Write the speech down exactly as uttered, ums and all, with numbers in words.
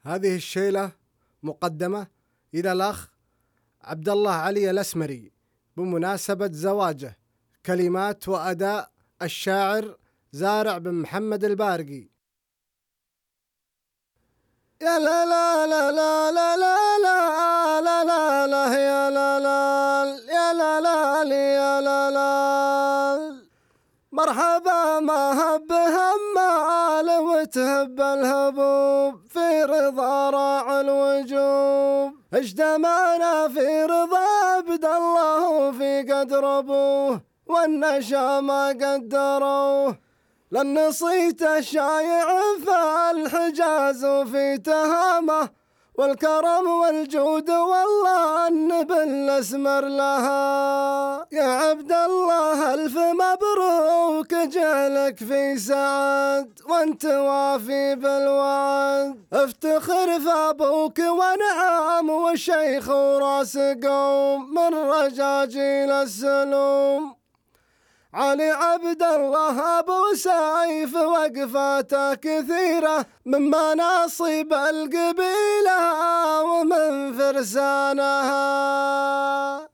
هذه الشيلة مقدمة إلى الأخ عبد الله علي الأسمري بمناسبة زواجه. كلمات وأداء الشاعر زارع بن محمد البارقي. يا لا لا لا لا لا لا لا لا لا لا يا لا لا يا لا لا يا لا لا مرحبا ما هب همال وتهب الهبوب في رضا راع الوجوب. اجتمعنا في رضا عبد الله وفي قدر ابوه والنشا ما قدروه. لن نصيت الشايع في الحجاز وفي تهامه والكرم والجود والله النبي الاسمر لها. يا عبد الله الف مبروك جعلك في سعد وانت وافي بالوعد. افتخر في ابوك ونعم والشيخ وراس قوم من رجاجيل السلوم. علي عبد الله أبو سيف وقفاته كثيرة من مناصب القبيلة ومن فرسانها.